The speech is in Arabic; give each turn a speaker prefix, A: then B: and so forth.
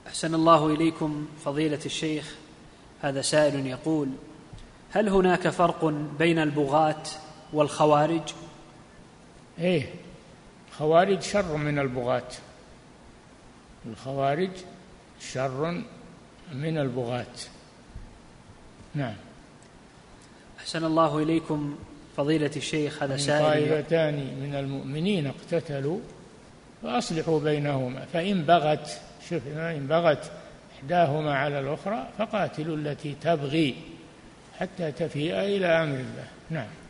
A: أحسن الله إليكم فضيلة الشيخ. هذا سائل يقول: هل هناك فرق بين البغاة والخوارج؟
B: إيه، الخوارج شر من البغاة، الخوارج شر من البغاة. نعم.
A: أحسن الله إليكم فضيلة الشيخ. هذا سائل:
B: طائفتان من المؤمنين اقتتلوا فأصلحوا بينهما فإن بغت إحداهما على الأخرى فقاتلوا التي تبغي حتى تفيء إلى أمر الله. نعم.